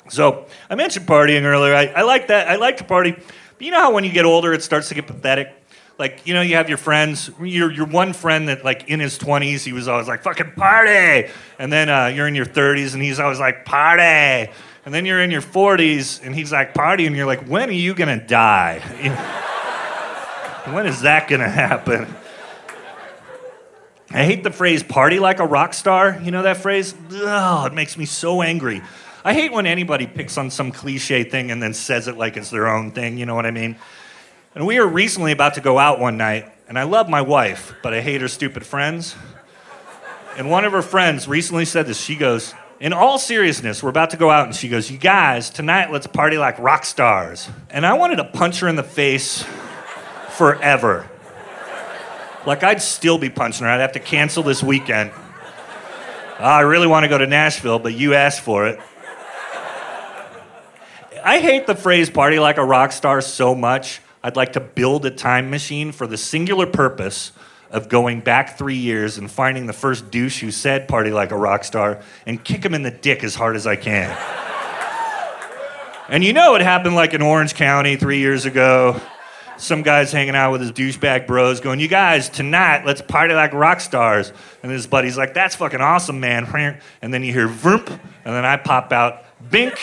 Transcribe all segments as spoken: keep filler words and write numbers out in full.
So I mentioned partying earlier. I, I like that. I like to party. But you know how when you get older, it starts to get pathetic? Like, you know, you have your friends, your your one friend that, like, in his twenties, he was always like, fucking party! And then uh, you're in your thirties, and he's always like, party! And then you're in your forties, and he's like, party, and you're like, when are you gonna die? When is that gonna happen? I hate the phrase, party like a rock star. You know that phrase? Ugh, it makes me so angry. I hate when anybody picks on some cliche thing and then says it like it's their own thing, you know what I mean? And we were recently about to go out one night, and I love my wife, but I hate her stupid friends. And one of her friends recently said this. She goes, in all seriousness, we're about to go out, and she goes, you guys, tonight let's party like rock stars. And I wanted to punch her in the face forever. Like, I'd still be punching her. I'd have to cancel this weekend. Oh, I really want to go to Nashville, but you asked for it. I hate the phrase party like a rock star so much. I'd like to build a time machine for the singular purpose of going back three years and finding the first douche who said party like a rock star and kick him in the dick as hard as I can. And you know it happened like in Orange County three years ago. Some guy's hanging out with his douchebag bros going, you guys, tonight, let's party like rock stars. And his buddy's like, that's fucking awesome, man. And then you hear vroom, and then I pop out, bink,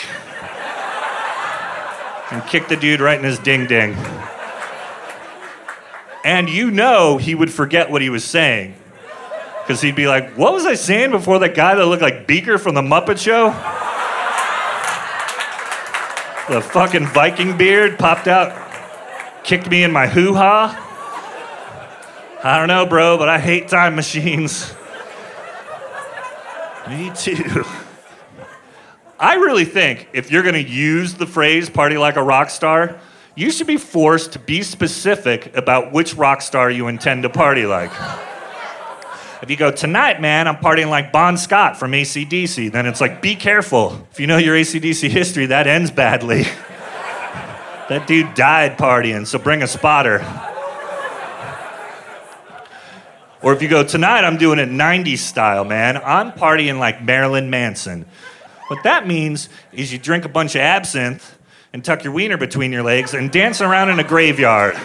and kick the dude right in his ding-ding. And you know he would forget what he was saying. Because he'd be like, what was I saying before that guy that looked like Beaker from the Muppet Show? The fucking Viking beard popped out, kicked me in my hoo-ha. I don't know, bro, but I hate time machines. Me too. I really think if you're gonna use the phrase party like a rock star, you should be forced to be specific about which rock star you intend to party like. If you go, tonight, man, I'm partying like Bon Scott from A C D C, then it's like, be careful. If you know your A C D C history, that ends badly. That dude died partying, so bring a spotter. Or if you go, tonight, I'm doing it nineties style, man. I'm partying like Marilyn Manson. What that means is you drink a bunch of absinthe and tuck your wiener between your legs and dance around in a graveyard.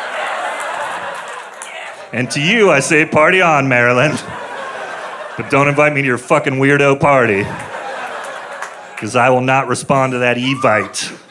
And to you, I say, party on, Marilyn. But don't invite me to your fucking weirdo party. Because I will not respond to that evite.